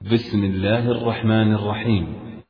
بسم الله الرحمن الرحيم.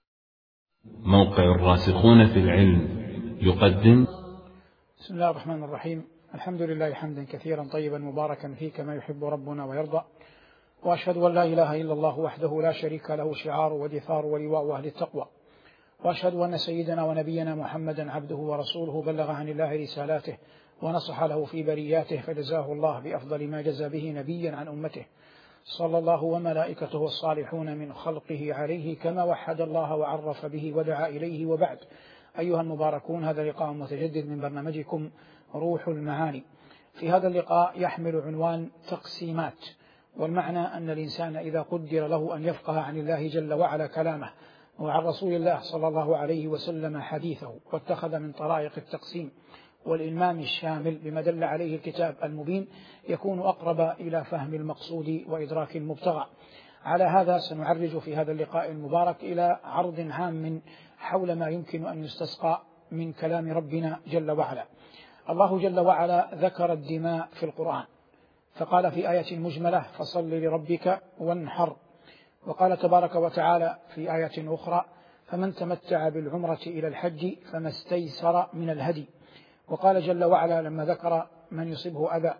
موقع الراسخون في العلم يقدم. بسم الله الرحمن الرحيم. الحمد لله حمدا كثيرا طيبا مباركا فيه كما يحب ربنا ويرضى، وأشهد أن لا إله إلا الله وحده لا شريك له شعار ودثار ولواء أهل التقوى، وأشهد أن سيدنا ونبينا محمدا عبده ورسوله بلغ عن الله رسالاته ونصح له في برياته، فجزاه الله بأفضل ما جزى به نبيا عن أمته، صلى الله وملائكته الصالحون من خلقه عليه كما وحد الله وعرف به ودعا إليه. وبعد، أيها المباركون، هذا لقاء متجدد من برنامجكم روح المعاني. في هذا اللقاء يحمل عنوان تقسيمات، والمعنى أن الإنسان إذا قدر له أن يفقه عن الله جل وعلا كلامه وعن رسول الله صلى الله عليه وسلم حديثه، واتخذ من طرائق التقسيم والإلمام الشامل بما دل عليه الكتاب المبين، يكون أقرب إلى فهم المقصود وإدراك المبتغى. على هذا سنعرج في هذا اللقاء المبارك إلى عرض هام حول ما يمكن أن يستسقى من كلام ربنا جل وعلا. الله جل وعلا ذكر الدماء في القرآن، فقال في آية مجملة: فصل لربك وانحر. وقال تبارك وتعالى في آية أخرى: فمن تمتع بالعمرة إلى الحج فما استيسر من الهدي. وقال جل وعلا لما ذكر من يصيبه أذى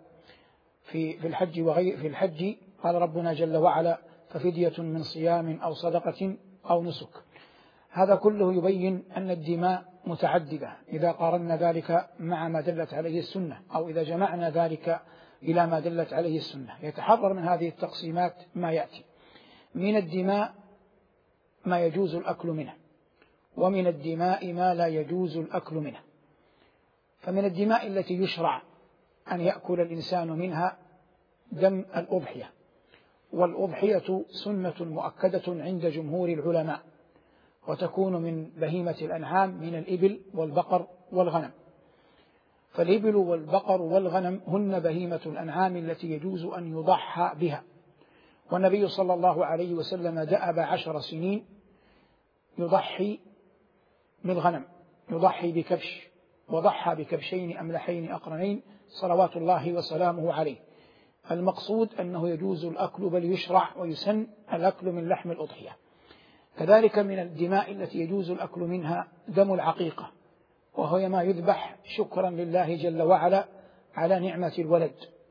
في الحج وغير في الحج، قال ربنا جل وعلا: ففدية من صيام أو صدقة أو نسك. هذا كله يبين أن الدماء متعددة إذا قارنا ذلك مع ما دلت عليه السنة، أو إذا جمعنا ذلك إلى ما دلت عليه السنة. يتحرر من هذه التقسيمات ما يأتي: من الدماء ما يجوز الأكل منه، ومن الدماء ما لا يجوز الأكل منه. فمن الدماء التي يشرع أن يأكل الإنسان منها دم الأضحية، والأضحية سنة مؤكدة عند جمهور العلماء، وتكون من بهيمة الأنعام من الإبل والبقر والغنم. فالإبل والبقر والغنم هن بهيمة الأنعام التي يجوز أن يضحى بها. والنبي صلى الله عليه وسلم دأب 10 سنين يضحي بالغنم، يضحي بكبش، وضحى بكبشين أملحين أقرنين صلوات الله وسلامه عليه. المقصود أنه يجوز الأكل، بل يشرع ويسن الأكل من لحم الأضحية. كذلك من الدماء التي يجوز الأكل منها دم العقيقة، وهو ما يذبح شكرا لله جل وعلا على نعمة الولد.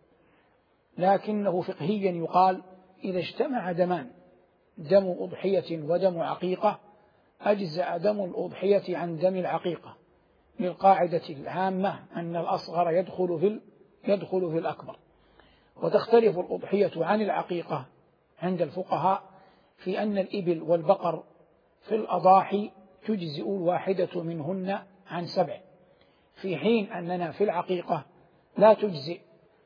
لكنه فقهيا يقال: إذا اجتمع دمان، دم أضحية ودم عقيقة، أجزأ دم الأضحية عن دم العقيقة، للقاعدة العامة أن الأصغر يدخل في الأكبر. وتختلف الأضحية عن العقيقة عند الفقهاء في أن الإبل والبقر في الأضاحي تجزئ الواحدة منهن عن 7، في حين أننا في العقيقة لا تجزئ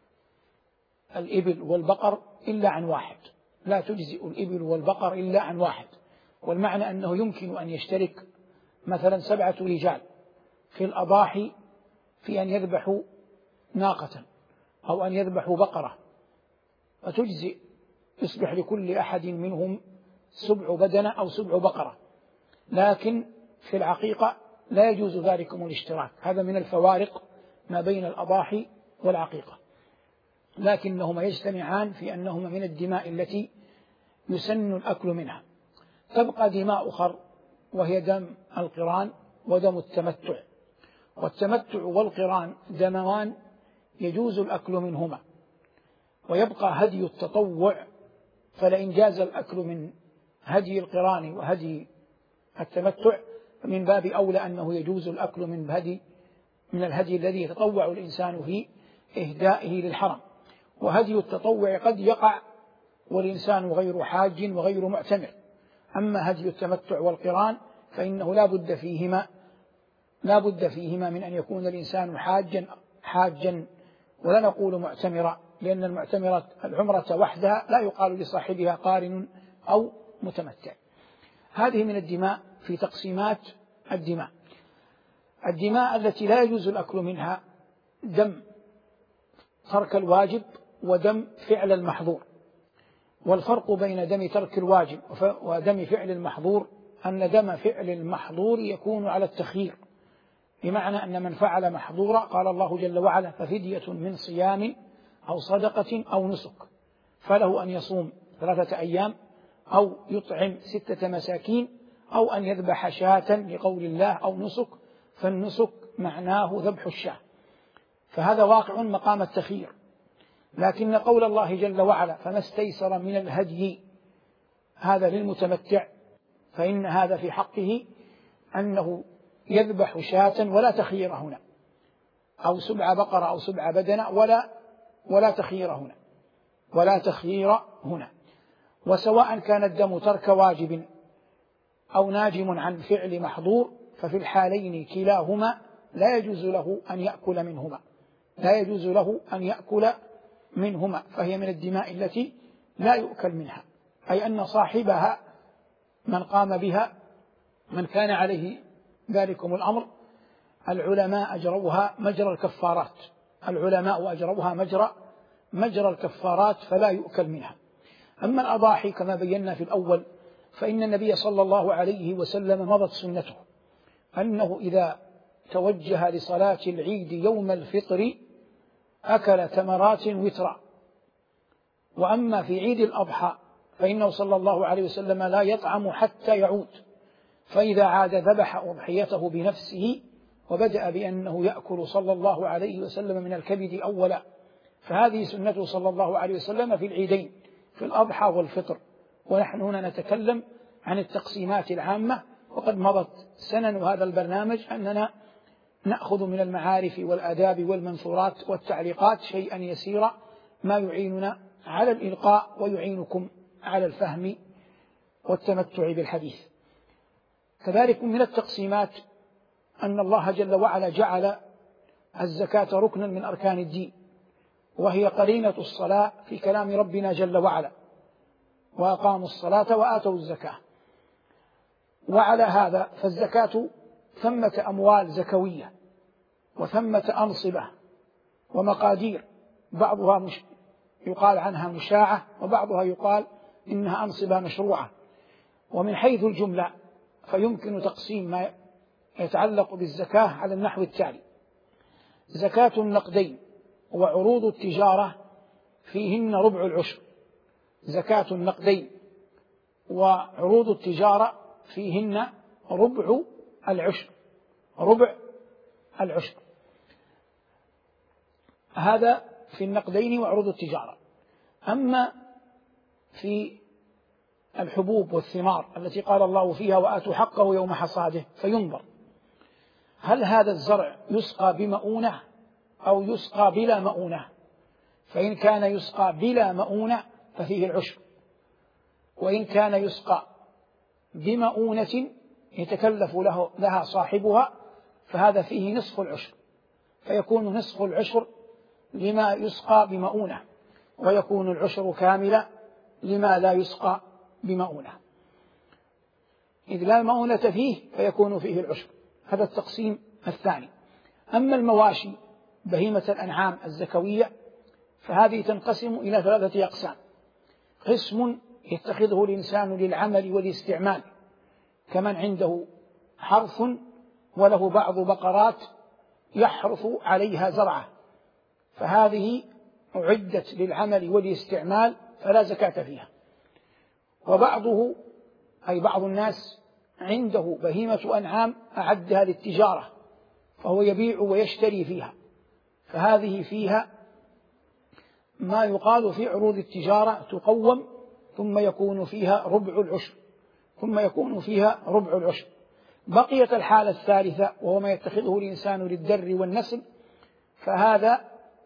الإبل والبقر إلا عن 1، لا تجزئ الإبل والبقر إلا عن 1. والمعنى أنه يمكن أن يشترك مثلا 7 رجال في الأضاحي في أن يذبحوا ناقة أو أن يذبحوا بقرة، فتجزئ، يصبح لكل أحد منهم 7 بدنة أو 7 بقرة. لكن في العقيقة لا يجوز ذلك الاشتراك. هذا من الفوارق ما بين الأضاحي والعقيقة، لكنهما يجتمعان في أنهما من الدماء التي يسن الأكل منها. تبقى دماء أخر، وهي دم القران ودم التمتع. والتمتع والقران دمان يجوز الأكل منهما. ويبقى هدي التطوع، فلئن جاز الأكل من هدي القران وهدي التمتع من باب أولى أنه يجوز الأكل من الهدي الذي يتطوع الإنسان في إهدائه للحرم. وهدي التطوع قد يقع والإنسان غير حاج وغير معتمر. أما هدي التمتع والقران فإنه لا بد فيهما من أن يكون الإنسان حاجا ولا نقول معتمرا، لأن العمرة وحدها لا يقال لصاحبها قارن أو متمتع. هذه من الدماء في تقسيمات الدماء التي لا يجوز الأكل منها: دم ترك الواجب ودم فعل المحظور. والفرق بين دم ترك الواجب ودم فعل المحظور أن دم فعل المحظور يكون على التخيير، بمعنى أن من فعل محظورا قال الله جل وعلا: ففدية من صيام أو صدقة أو نسك، فله أن يصوم 3 أيام أو يطعم 6 مساكين أو أن يذبح شاة لقول الله أو نسك، فالنسك معناه ذبح الشاة، فهذا واقع مقام التخيير. لكن قول الله جل وعلا فما استيسر من الهدي هذا للمتمتع، فإن هذا في حقه أنه يذبح شاة ولا تخيير هنا، أو 7 بقرة أو 7 بدنة ولا تخيير هنا، ولا تخيير هنا. وسواء كان الدم ترك واجب أو ناجم عن فعل محظور، ففي الحالين كلاهما لا يجوز له أن يأكل منهما، لا يجوز له أن يأكل منهما، فهي من الدماء التي لا يؤكل منها، أي أن صاحبها من قام بها من كان عليه ذلكم الأمر العلماء أجروها مجرى الكفارات، العلماء أجروها مجرى الكفارات، فلا يؤكل منها. أما الأضاحي كما بينا في الأول، فإن النبي صلى الله عليه وسلم مضت سنته أنه إذا توجه لصلاة العيد يوم الفطر أكل تمرات وترا. وأما في عيد الأضحى فإنه صلى الله عليه وسلم لا يطعم حتى يعود، فإذا عاد ذبح أضحيته بنفسه، وبدأ بأنه يأكل صلى الله عليه وسلم من الكبد أولا، فهذه سنته صلى الله عليه وسلم في العيدين، في الأضحى والفطر. ونحن هنا نتكلم عن التقسيمات العامة، وقد مضت سنن هذا البرنامج أننا نأخذ من المعارف والآداب والمنثورات والتعليقات شيئا يسيرا ما يعيننا على الإلقاء ويعينكم على الفهم والتمتع بالحديث. كذلك من التقسيمات أن الله جل وعلا جعل الزكاة ركنا من أركان الدين، وهي قرينة الصلاة في كلام ربنا جل وعلا: وأقاموا الصلاة وآتوا الزكاة. وعلى هذا فالزكاة ثمة أموال زكوية، وثمة أنصبة ومقادير، بعضها يقال عنها مشاعة، وبعضها يقال إنها أنصبة مشروعة. ومن حيث الجملة فيمكن تقسيم ما يتعلق بالزكاة على النحو التالي: زكاة النقدين وعروض التجارة فيهن ربع العشر، زكاة النقدين وعروض التجارة فيهن ربع العشر، ربع العشر. هذا في النقدين وعروض التجارة. أما في الحبوب والثمار التي قال الله فيها وآتوا حقه يوم حصاده، فينظر هل هذا الزرع يسقى بمؤونة أو يسقى بلا مؤونة، فإن كان يسقى بلا مؤونة ففيه العشر، وإن كان يسقى بمؤونة يتكلف لها صاحبها فهذا فيه نصف العشر، فيكون نصف العشر لما يسقى بمؤونة، ويكون العشر كاملا لما لا يسقى بمؤونة. إذ لا مؤونة فيه فيكون فيه العشر. هذا التقسيم الثاني. أما المواشي بهيمة الأنعام الزكوية فهذه تنقسم إلى 3 أقسام: قسم يتخذه الإنسان للعمل والاستعمال، كمن عنده حرث وله بعض بقرات يحرث عليها زرعه، فهذه أعدت للعمل والاستعمال فلا زكاة فيها. وبعضه أي بعض الناس عنده بهيمة أنعام أعدها للتجارة، فهو يبيع ويشتري فيها، فهذه فيها ما يقال في عروض التجارة تقوم، ثم يكون فيها ربع العشر، ثم يكون فيها ربع العشر. بقيت الحالة الثالثة وهو ما يتخذه الإنسان للدر والنسل، فهذا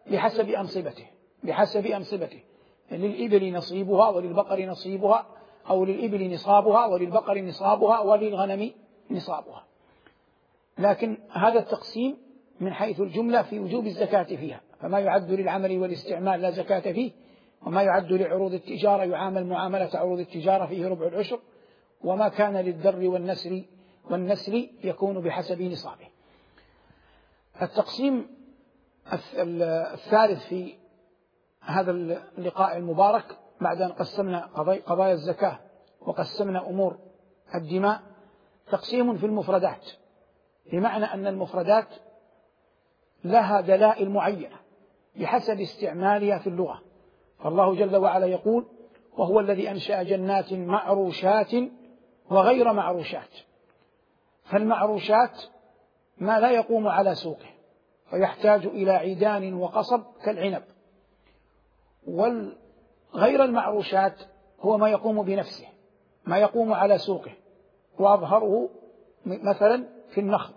بحسب أنصبته، للإبل نصيبها وللبقر نصيبها، أو للإبل نصابها وللبقر نصابها وللغنم نصابها. لكن هذا التقسيم من حيث الجملة في وجوب الزكاة فيها، فما يعد للعمل والاستعمال لا زكاة فيه، وما يعد لعروض التجارة يعامل معاملة عروض التجارة فيه ربع العشر، وما كان للدر والنسل يكون بحسب نصابه. التقسيم الثالث في هذا اللقاء المبارك بعد أن قسمنا قضايا الزكاة وقسمنا أمور الدماء، تقسيم في المفردات، بمعنى أن المفردات لها دلائل معينة بحسب استعمالها في اللغة. فالله جل وعلا يقول: وهو الذي أنشأ جنات معروشات وغير معروشات. فالمعروشات ما لا يقوم على سوقه فيحتاج إلى عيدان وقصب كالعنب، والغير المعروشات هو ما يقوم بنفسه، ما يقوم على سوقه، وأظهره مثلا في النخل،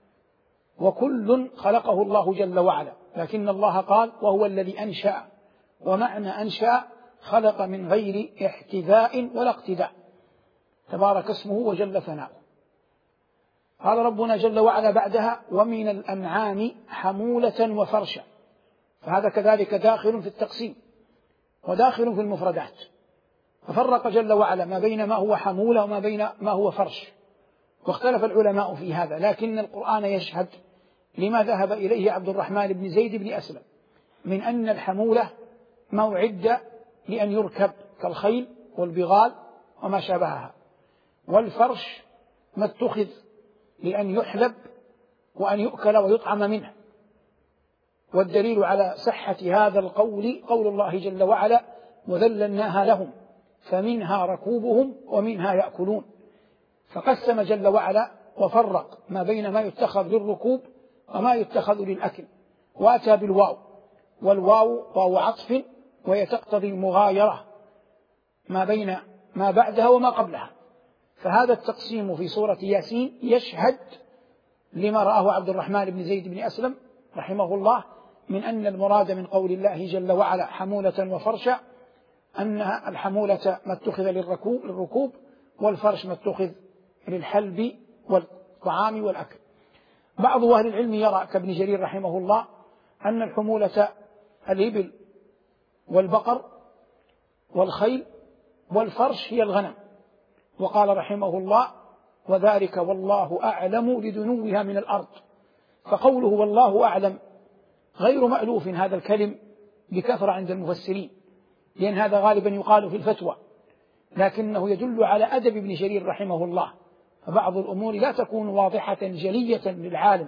وكل خلقه الله جل وعلا، لكن الله قال وهو الذي أنشأ، ومعنى أنشأ خلق من غير احتذاء ولا اقتداء، تبارك اسمه وجل ثناؤه. قال ربنا جل وعلا بعدها ومن الأنعام حمولة وفرشا، فهذا كذلك داخل في التقسيم وداخل في المفردات، ففرق جل وعلا ما بين ما هو حمولة وما بين ما هو فرش، واختلف العلماء في هذا، لكن القرآن يشهد لما ذهب إليه عبد الرحمن بن زيد بن أسلم من أن الحمولة ما أعد لأن يركب كالخيل والبغال وما شابهها، والفرش ما اتخذ لأن يحلب وأن يؤكل ويطعم منه. والدليل على صحة هذا القول قول الله جل وعلا وذللناها لهم فمنها ركوبهم ومنها يأكلون، فقسم جل وعلا وفرق ما بين ما يتخذ للركوب وما يتخذ للأكل، وأتى بالواو، والواو واو عطف وهي تقتضي المغايرة ما بين ما بعدها وما قبلها. فهذا التقسيم في سورة ياسين يشهد لما رآه عبد الرحمن بن زيد بن أسلم رحمه الله من أن المراد من قول الله جل وعلا حمولة وفرشا أن الحمولة ما اتخذ للركوب والفرش ما اتخذ للحلب والطعام والأكل. بعض أهل العلم يرى كابن جرير رحمه الله أن الحمولة الإبل والبقر والخيل، والفرش هي الغنم، وقال رحمه الله وذلك والله أعلم لدنوها من الأرض. فقوله والله أعلم غير مألوف هذا الكلم بكثرة عند المفسرين، لأن هذا غالبا يقال في الفتوى، لكنه يدل على أدب ابن جرير رحمه الله، فبعض الأمور لا تكون واضحة جلية للعالم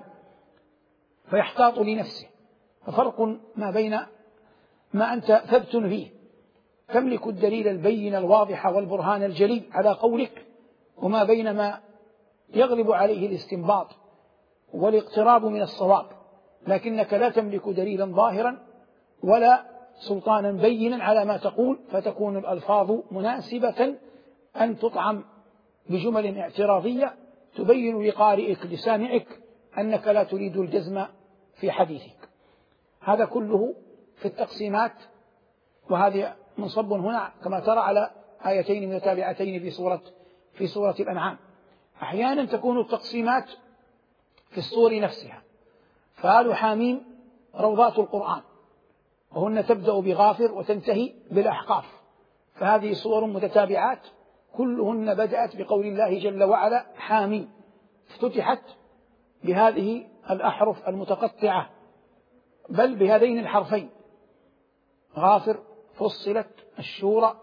فيحتاط لنفسه، ففرق ما بين ما أنت ثبت فيه تملك الدليل البين الواضح والبرهان الجلي على قولك، وما بين ما يغلب عليه الاستنباط والاقتراب من الصواب، لكنك لا تملك دليلا ظاهرا ولا سلطانا بينا على ما تقول، فتكون الألفاظ مناسبة أن تطعم بجمل اعتراضية تبين لقارئك لسامعك أنك لا تريد الجزم في حديثك. هذا كله في التقسيمات، وهذه منصب هنا كما ترى على آيتين متتابعتين في سورة الأنعام. أحيانا تكون التقسيمات في السور نفسها، فآل حاميم روضات القرآن، وهن تبدأ بغافر وتنتهي بالأحقاف، فهذه سور متتابعات كلهن بدأت بقول الله جل وعلا حاميم، افتتحت بهذه الأحرف المتقطعة، بل بهذين الحرفين غافر، فصلت، الشورى،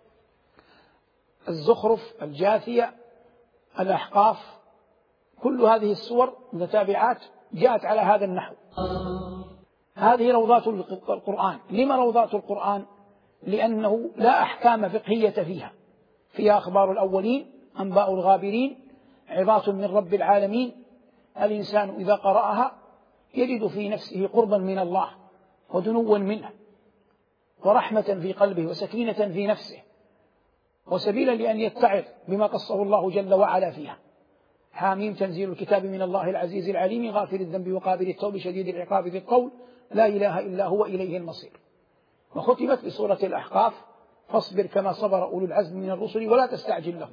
الزخرف، الجاثية، الأحقاف، كل هذه السور متتابعات جاءت على هذا النحو. هذه روضات القرآن. لما روضات القرآن؟ لأنه لا أحكام فقهية فيها أخبار الأولين، أنباء الغابرين، عظات من رب العالمين. الإنسان إذا قرأها يجد في نفسه قربا من الله ودنوا منه ورحمة في قلبه وسكينة في نفسه، وسبيلا لأن يتعظ بما قصه الله جل وعلا فيها. حاميم تنزيل الكتاب من الله العزيز العليم غافر الذنب وقابل التوب شديد العقاب ذي الطول لا إله إلا هو إليه المصير. وختمت بسورة الأحقاف فاصبر كما صبر أولو العزم من الرسل ولا تستعجل لهم.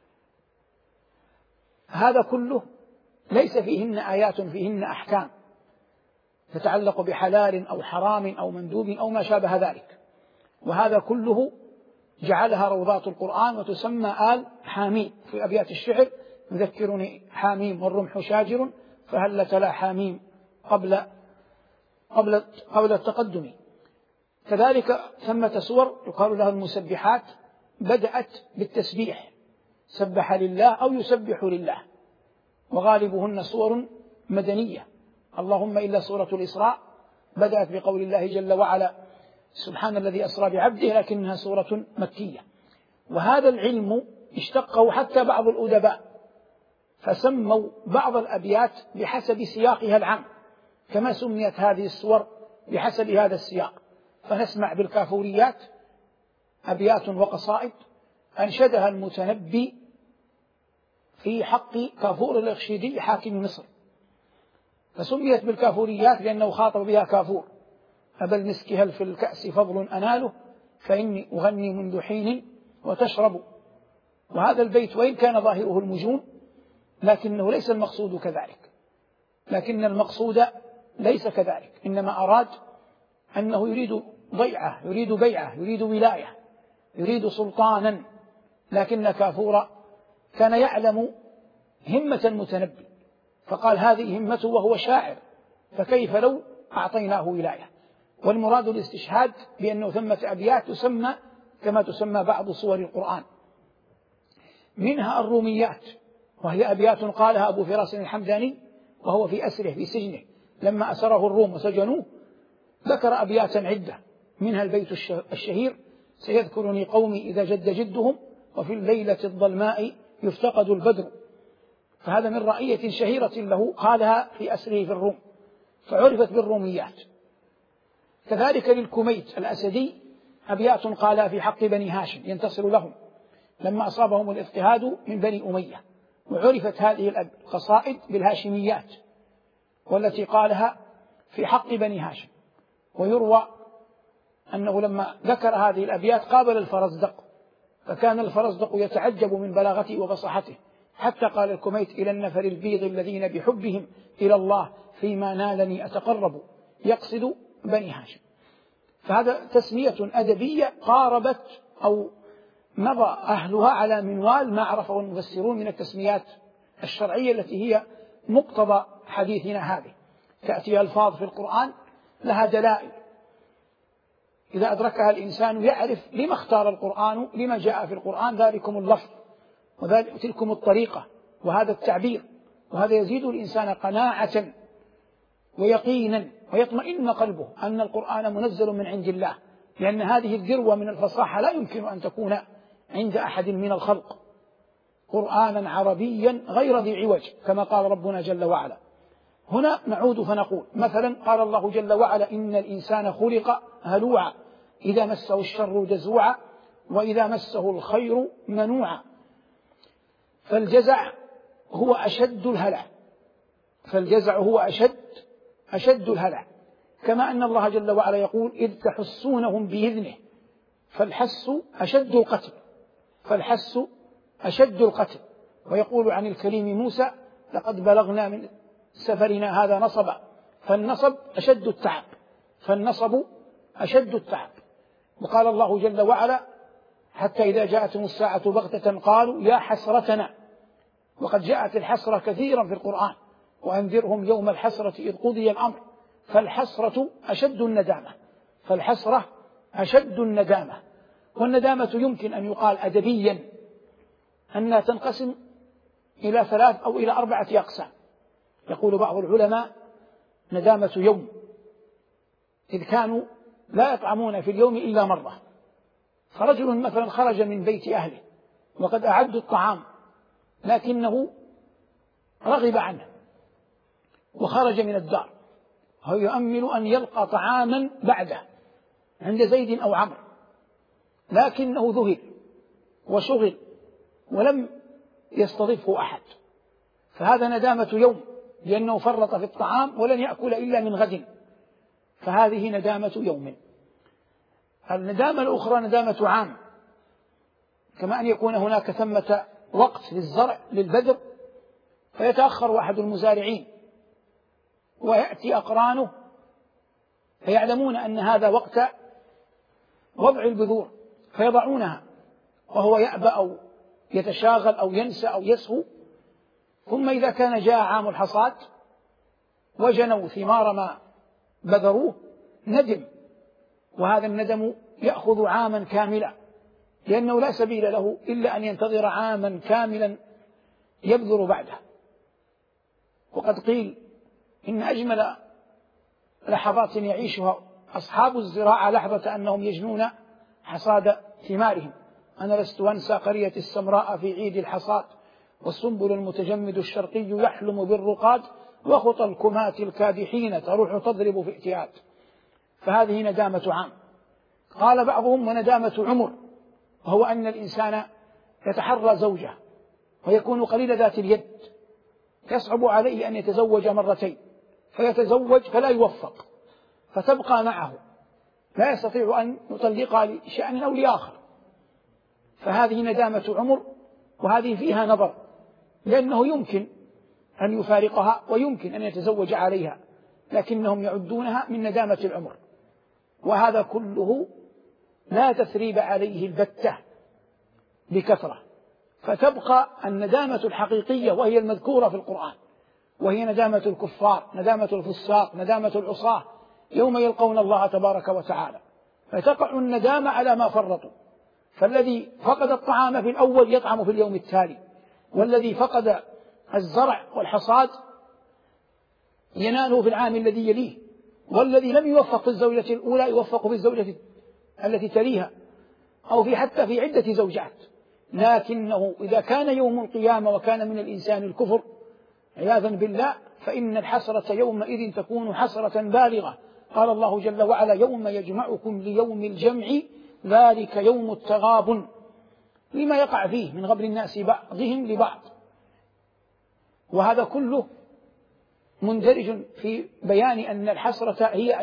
هذا كله ليس فيهن آيات فيهن أحكام تتعلق بحلال أو حرام أو مندوب أو ما شابه ذلك، وهذا كله جعلها روضات القرآن وتسمى آل حاميم. في أبيات الشعر يذكرني حاميم والرمح شاجر فهل تلا حاميم قبل التقدم. كذلك ثمة سور يقال لها المسبحات بدأت بالتسبيح، سبح لله أو يسبح لله، وغالبهن سور مدنية، اللهم إلا سورة الإسراء بدأت بقول الله جل وعلا سبحان الذي أسرى بعبده، لكنها سورة مكية. وهذا العلم اشتقه حتى بعض الأدباء، فسموا بعض الأبيات بحسب سياقها العام، كما سميت هذه السور بحسب هذا السياق. فنسمع بالكافوريات أبيات وقصائد أنشدها المتنبي في حق كافور الإخشيدي حاكم مصر، فسميت بالكافوريات لأنه خاطب بها كافور: أبا المسك هل في الكأس فضل أناله، فإني أغني منذ حين وتشرب. وهذا البيت وإن كان ظاهره المجون لكنه ليس المقصود كذلك، لكن المقصود ليس كذلك، إنما أراد أنه يريد ضيعة، يريد بيعة، يريد ولاية، يريد سلطانا. لكن كافور كان يعلم همة المتنبي فقال هذه همته وهو شاعر، فكيف لو أعطيناه ولاية. والمراد الاستشهاد بأنه ثمة أبيات تسمى كما تسمى بعض صور القرآن، منها الروميات، وهي أبيات قالها أبو فراس الحمداني وهو في أسره في سجنه لما أسره الروم وسجنوه، ذكر أبياتا عدة، منها البيت الشهير: سيذكرني قومي إذا جد جدهم، وفي الليلة الظلماء يفتقد البدر. فهذا من رأية شهيرة له قالها في أسره في الروم فعرفت بالروميات. كذلك للكميت الأسدي أبيات قالها في حق بني هاشم ينتصر لهم لما أصابهم الاضطهاد من بني أمية، وعرفت هذه القصائد بالهاشميات والتي قالها في حق بني هاشم. ويروى أنه لما ذكر هذه الأبيات قابل الفرزدق، فكان الفرزدق يتعجب من بلاغته وفصاحته، حتى قال الكميت: إلى النفر البيض الذين بحبهم إلى الله فيما نالني أتقرب، يقصد بني هاشم. فهذا تسمية أدبية قاربت أو مضى أهلها على منوال ما عرفه المفسرون من التسميات الشرعية التي هي مقتضى حديثنا هذه. تأتي ألفاظ في القرآن لها دلائل إذا أدركها الإنسان يعرف لما اختار القرآن، لما جاء في القرآن ذلكم اللفظ وتلكم الطريقة وهذا التعبير، وهذا يزيد الإنسان قناعة ويقينا، ويطمئن قلبه أن القرآن منزل من عند الله، لأن هذه الذروة من الفصاحة لا يمكن أن تكون عند أحد من الخلق، قرآنا عربيا غير ذي عوج كما قال ربنا جل وعلا. هنا نعود فنقول مثلا قال الله جل وعلا: إن الإنسان خلق هلوعا إذا مسه الشر جزوعا وإذا مسه الخير منوعا. فالجزع هو أشد الهلع، فالجزع هو أشد الهلع، كما أن الله جل وعلا يقول: إذ تحسونهم بإذنه فالحس أشد القتل، فالحس أشد القتل. ويقول عن الكريم موسى: لقد بلغنا من سفرنا هذا نصبا، فالنصب أشد التعب، فالنصب أشد التعب. وقال الله جل وعلا: حتى إذا جاءتهم الساعة بغتة قالوا يا حسرتنا. وقد جاءت الحسرة كثيرا في القرآن: وأنذرهم يوم الحسرة إذ قضي الأمر. فالحسرة أشد الندامة، فالحسرة أشد الندامة. والندامة يمكن أن يقال أدبيا أنها تنقسم إلى 3 أو إلى 4 أقسام. يقول بعض العلماء: ندامة يوم، إذ كانوا لا يطعمون في اليوم إلا مرة، فرجل مثلا خرج من بيت أهله وقد أعدوا الطعام لكنه رغب عنه وخرج من الدار، هو يؤمل أن يلقى طعاما بعده عند زيد أو عمرو، لكنه ذهل وشغل ولم يستضفه أحد، فهذا ندامة يوم لأنه فرط في الطعام ولن يأكل إلا من غد، فهذه ندامة يوم. الندامة الأخرى ندامة عام، كما أن يكون هناك ثمة وقت للزرع للبذر فيتأخر أحد المزارعين ويأتي أقرانه فيعلمون أن هذا وقت وضع البذور فيضعونها وهو يأبى أو يتشاغل أو ينسى أو يسهو، ثم إذا كان جاء عام الحصاد وجنوا ثمار ما بذروه ندم، وهذا الندم يأخذ عاما كاملا لأنه لا سبيل له إلا أن ينتظر عاما كاملا يبذر بعده. وقد قيل إن أجمل لحظات يعيشها أصحاب الزراعة لحظة أنهم يجنون حصاد ثمارهم. أنا لست أنسى قرية السمراء في عيد الحصاد، والسنبل المتجمد الشرقي يحلم بالرقاد، وخطى الكمات الكادحين تروح تضرب في اعتياد. فهذه ندامة عام. قال بعضهم وندامة عمر، وهو أن الإنسان يتحرى زوجه ويكون قليل ذات اليد، يصعب عليه أن يتزوج مرتين، فيتزوج فلا يوفق، فتبقى معه لا يستطيع أن يطلقها لشأن أو لآخر. فهذه ندامة عمر، وهذه فيها نظر، لأنه يمكن أن يفارقها ويمكن أن يتزوج عليها، لكنهم يعدونها من ندامة العمر. وهذا كله لا تثريب عليه البتة بكثرة، فتبقى الندامة الحقيقية وهي المذكورة في القرآن، وهي ندامة الكفار، ندامة الفساق، ندامة العصاة يوم يلقون الله تبارك وتعالى، فتقع الندامة على ما فرطوا. فالذي فقد الطعام في الأول يطعم في اليوم التالي، والذي فقد الزرع والحصاد يناله في العام الذي يليه، والذي لم يوفق في الزوجة الأولى يوفق في الزوجة التي تليها، أو حتى في عدة زوجات. لكنه إذا كان يوم القيامة وكان من الإنسان الكفر عياذا بالله، فإن الحسرة يومئذ تكون حسرة بالغة. قال الله جل وعلا: يوم يجمعكم ليوم الجمع ذلك يوم التغابن، لما يقع فيه من غبن الناس بعضهم لبعض. وهذا كله مندرج في بيان أن الحسرة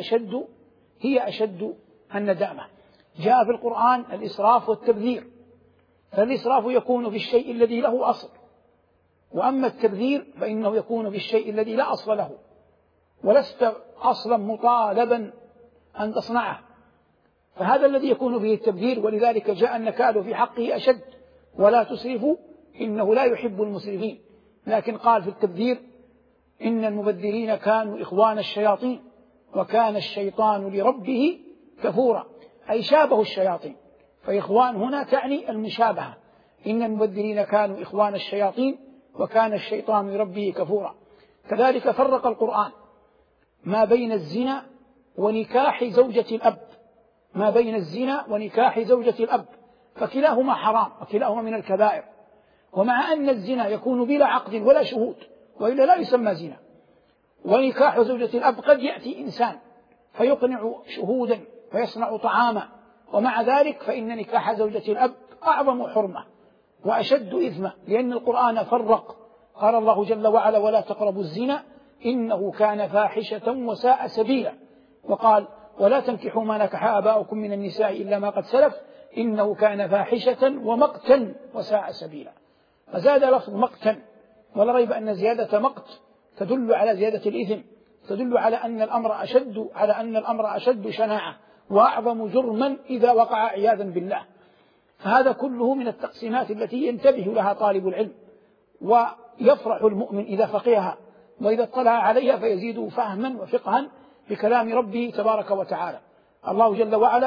هي أشد الندامة. جاء في القرآن الإسراف والتبذير، فالإسراف يكون في الشيء الذي له أصل، وأما التبذير فإنه يكون في الشيء الذي لا أصل له، ولست أصلا مطالبا أن تصنعه، فهذا الذي يكون فيه التبذير. ولذلك جاء النكال في حقه أشد: ولا تسرفوا إنه لا يحب المسرفين. لكن قال في التبذير: إن المبذرين كانوا إخوان الشياطين وكان الشيطان لربه كفورا، أي شابه الشياطين. فإخوان هنا تعني المشابهة: إن المبذرين كانوا إخوان الشياطين وكان الشيطان لربه كفورا. كذلك فرق القرآن ما بين الزنا ونكاح زوجة الأب، ما بين الزنا ونكاح زوجة الأب، فكلاهما حرام وكلاهما من الكبائر. ومع أن الزنا يكون بلا عقد ولا شهود، وإلا لا يسمى زنا، ونكاح زوجة الأب قد يأتي إنسان فيقنع شهودا ويصنع طعاما، ومع ذلك فإن نكاح زوجة الأب أعظم حرمة وأشد إثما، لأن القرآن فرق. قال الله جل وعلا: ولا تقربوا الزنا إنه كان فاحشة وساء سبيلا. وقال: ولا تنكحوا ما نكح آباؤكم من النساء إلا ما قد سلف إنه كان فاحشة ومقتا وساء سبيلا. فزاد لفظ مقتا، ولا ريب أن زيادة مقت تدل على زيادة الإثم، تدل على أن الأمر أشد شناعة وأعظم جرما إذا وقع عياذا بالله. فهذا كله من التقسيمات التي ينتبه لها طالب العلم، ويفرح المؤمن إذا فقهها، وإذا اطلع عليها فيزيد فهما وفقها بكلام ربه تبارك وتعالى. الله جل وعلا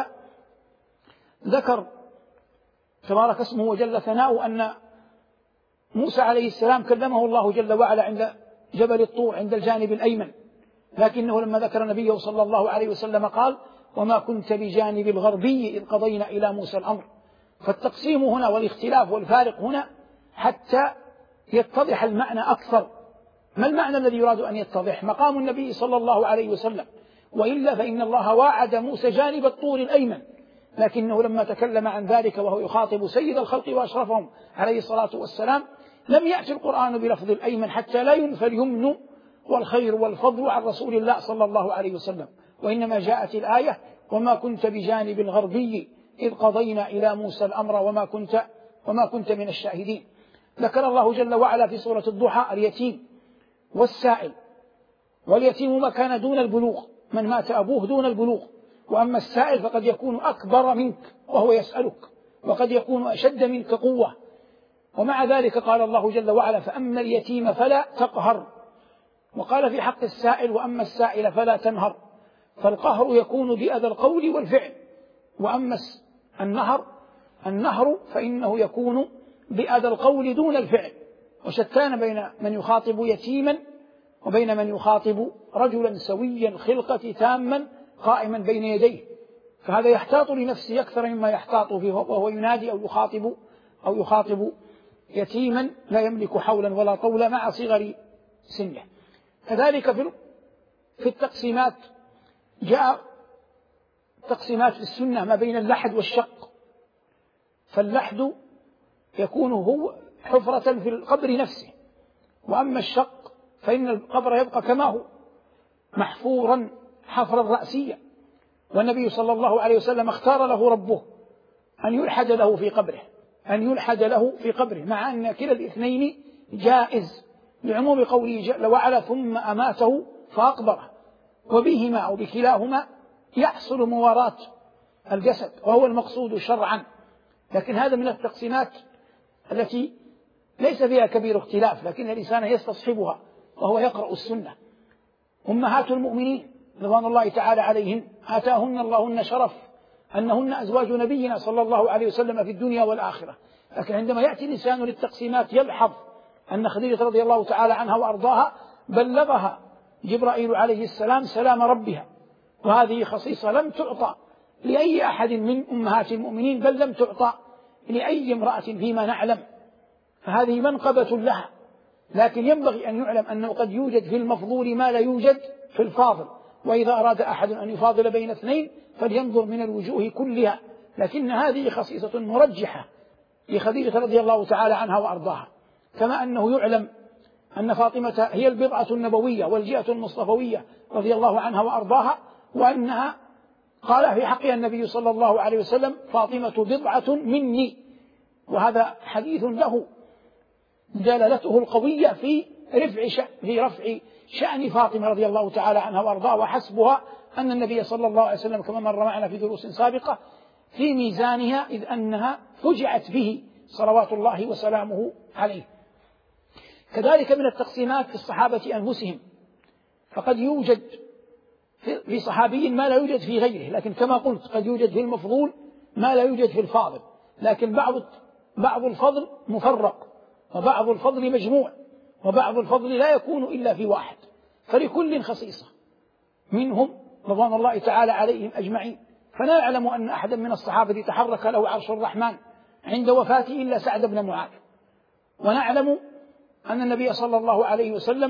ذكر تبارك اسمه وجل ثناؤه أن موسى عليه السلام كلمه الله جل وعلا عند جبل الطور عند الجانب الأيمن، لكنه لما ذكر نبيه صلى الله عليه وسلم قال: وما كنت بجانب الغربي إذ قضينا إلى موسى الأمر. فالتقسيم هنا والاختلاف والفارق هنا حتى يتضح المعنى أكثر. ما المعنى الذي يراد أن يتضح؟ مقام النبي صلى الله عليه وسلم، وإلا فإن الله واعد موسى جانب الطور الأيمن، لكنه لما تكلم عن ذلك وهو يخاطب سيد الخلق وأشرفهم عليه الصلاة والسلام لم يأتي القرآن بلفظ الأيمن حتى لا ينفى اليمن والخير والفضل عن رسول الله صلى الله عليه وسلم، وإنما جاءت الآية: وما كنت بجانب الغربي إذ قضينا إلى موسى الأمر وما كنت من الشاهدين. ذكر الله جل وعلا في سورة الضحى اليتيم والسائل، واليتيم ما كان دون البلوغ، من مات أبوه دون البلوغ، وأما السائل فقد يكون أكبر منك وهو يسألك، وقد يكون أشد منك قوة. ومع ذلك قال الله جل وعلا: فأما اليتيم فلا تقهر. وقال في حق السائل: وأما السائل فلا تنهر. فالقهر يكون بأذى القول والفعل، وأما النهر فإنه يكون بأذى القول دون الفعل. وشتان بين من يخاطب يتيما وبين من يخاطب رجلا سويا خلقة تاما قائما بين يديه، فهذا يحتاط لنفسه أكثر مما يحتاط فيه وهو ينادي أو يخاطب يتيما لا يملك حولا ولا طولا مع صغر سنه. كذلك في التقسيمات جاء تقسيمات في السنة ما بين اللحد والشق، فاللحد يكون هو حفرة في القبر نفسه، وأما الشق فإن القبر يبقى كما هو محفورا حفرا رأسيا، والنبي صلى الله عليه وسلم اختار له ربه أن يلحد له في قبره، مع أن كلا الاثنين جائز لعموم قوله جل وعلا ثم أماته فأقبره، وبهما أو بكلاهما يحصل مواراة الجسد وهو المقصود شرعا. لكن هذا من التقسيمات التي ليس فيها كبير اختلاف، لكن الإنسان يستصحبها وهو يقرأ السنة. أمهات المؤمنين رضوان الله تعالى عليهن آتاهن اللهن شرف أنهن أزواج نبينا صلى الله عليه وسلم في الدنيا والآخرة، لكن عندما يأتي الإنسان للتقسيمات يلحظ أن خديجة رضي الله تعالى عنها وأرضاها بلغها جبرائيل عليه السلام سلام ربها، وهذه خصيصة لم تعطى لأي أحد من أمهات المؤمنين، بل لم تعطى لأي امرأة فيما نعلم، فهذه منقبة لها. لكن ينبغي أن يعلم أنه قد يوجد في المفضول ما لا يوجد في الفاضل، وإذا أراد أحد أن يفاضل بين اثنين فلينظر من الوجوه كلها، لكن هذه خصيصة مرجحة لخديجة رضي الله تعالى عنها وأرضاها. كما أنه يعلم أن فاطمة هي البضعة النبوية والجهة المصطفوية رضي الله عنها وأرضاها، وأنها قال في حقها النبي صلى الله عليه وسلم فاطمة بضعة مني، وهذا حديث له دلالته القوية في رفع شأن فاطمة رضي الله تعالى عنها وأرضاها، وحسبها أن النبي صلى الله عليه وسلم كما مر معنا في دروس سابقة في ميزانها، إذ أنها فجعت به صلوات الله وسلامه عليه. كذلك من التقسيمات في الصحابة أنفسهم، فقد يوجد في صحابي ما لا يوجد في غيره، لكن كما قلت قد يوجد في المفضول ما لا يوجد في الفاضل، لكن بعض الفضل مفرق، وبعض الفضل مجموع، وبعض الفضل لا يكون إلا في واحد، فلكل خصيصة منهم رضوان الله تعالى عليهم أجمعين. فلا يعلم أن أحدا من الصحابة تحرك له عرش الرحمن عند وفاته إلا سعد بن معاذ، ونعلم أن النبي صلى الله عليه وسلم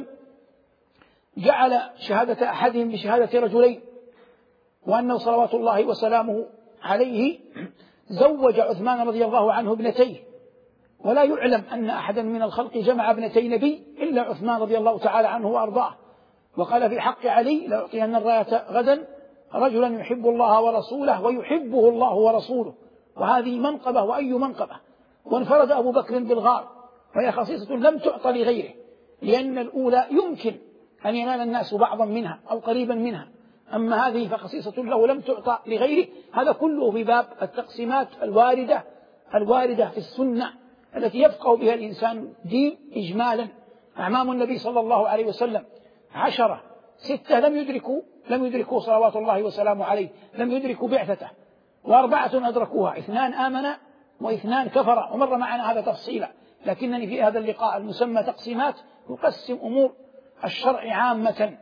جعل شهادة أحدهم بشهادة رجلين، وأنه صلوات الله وسلامه عليه زوج عثمان رضي الله عنه ابنتيه، ولا يعلم أن أحدا من الخلق جمع ابنتي نبي إلا عثمان رضي الله تعالى عنه وأرضاه. وقال في حق علي لأعطين الراية غدا رجلا يحب الله ورسوله ويحبه الله ورسوله، وهذه منقبة وأي منقبة. وانفرد أبو بكر بالغار، وهي خصيصة لم تعطى لغيره، لأن الأولى يمكن أن ينال الناس بعضا منها أو قريبا منها، أما هذه فخصيصة له لم تعطى لغيره. هذا كله في باب التقسيمات الواردة في السنة التي يفقه بها الإنسان دين إجمالا. أعمام النبي صلى الله عليه وسلم 10 6 لم يدركوا صلوات الله وسلامه عليه، لم يدركوا بعثته، و4 أدركوها، 2 آمن و2 كفر، ومر معنا هذا تفصيلا. لكنني في هذا اللقاء المسمى تقسيمات يقسم أمور الشرع عامة.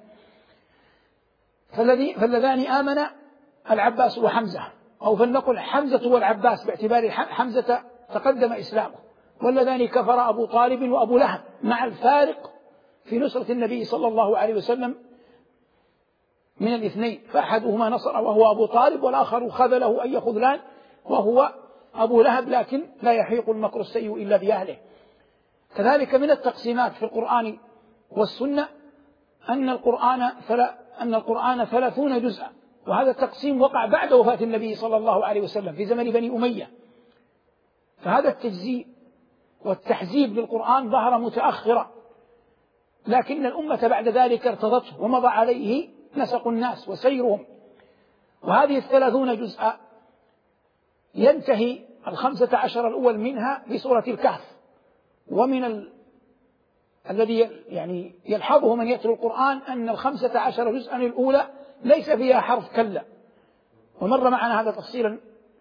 فاللذان آمن العباس وحمزة، أو فلنقل حمزة والعباس باعتبار حمزة تقدم إسلامه، واللذان كفر أبو طالب وأبو لهب، مع الفارق في نصرة النبي صلى الله عليه وسلم من الاثنين، فأحدهما نصر وهو أبو طالب، والآخر خذله أي خذلان وهو أبو لهب، لكن لا يحيق المكر السيء إلا بأهله. كذلك من التقسيمات في القرآن والسنة أن القرآن 30 جزءا، وهذا التقسيم وقع بعد وفاة النبي صلى الله عليه وسلم في زمن بني أمية، فهذا التجزيء والتحزيب للقرآن ظهر متأخرا، لكن الأمة بعد ذلك ارتضته ومضى عليه نسق الناس وسيرهم. وهذه 30 جزءا ينتهي 15 الأول منها في سورة الكهف. ومن الذي يعني يلحظه من يتلو القرآن أن 15 جزءا الأولى ليس فيها حرف كلا، ومر معنا هذا تفصيلا،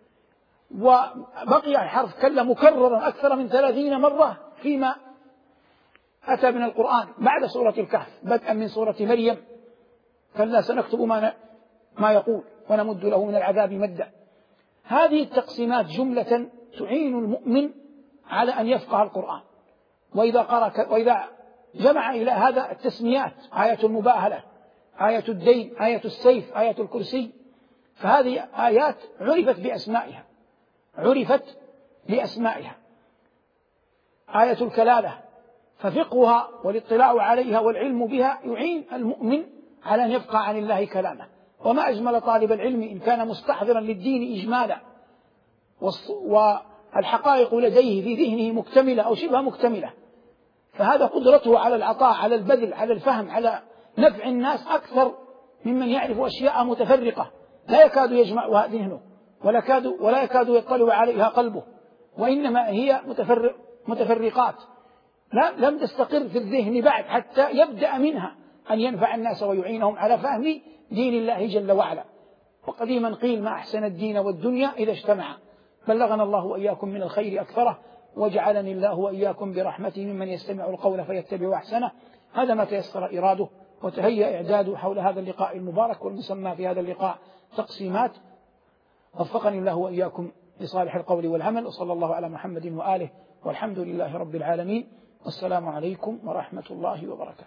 وبقي حرف كلا مكررا أكثر من 30 مرة فيما أتى من القرآن بعد سورة الكهف، بدءا من سورة مريم كلا سنكتب ما يقول ونمد له من العذاب مدا. هذه التقسيمات جملة تعين المؤمن على أن يفقه القرآن. وإذا جمع إلى هذا التسميات: آية المباهلة، آية الدين، آية السيف، آية الكرسي، فهذه آيات عرفت بأسمائها. آية الكلالة، ففقهها والاطلاع عليها والعلم بها يعين المؤمن على أن يفقه عن الله كلامه. وما أجمل طالب العلم إن كان مستحضرا للدين إجمالا والحقائق لديه في ذهنه مكتملة أو شبه مكتملة، فهذا قدرته على العطاء، على البذل، على الفهم، على نفع الناس أكثر ممن يعرف أشياء متفرقة لا يكاد يجمعها ذهنه ولا يكاد يطلع عليها قلبه، وإنما هي متفرقات لم تستقر في الذهن بعد حتى يبدأ منها أن ينفع الناس ويعينهم على فهم دين الله جل وعلا. وقديما قيل: ما أحسن الدين والدنيا إذا اجتمعا. بلغنا الله وإياكم من الخير أكثره، وجعلني الله وإياكم برحمته ممن يستمع القول فيتبع أحسنه. هذا ما تيسر إراده وتهيأ إعداده حول هذا اللقاء المبارك، والمسمى في هذا اللقاء تقسيمات. وفقني الله وإياكم لصالح القول والعمل، وصلى الله على محمد وآله، والحمد لله رب العالمين، والسلام عليكم ورحمة الله وبركاته.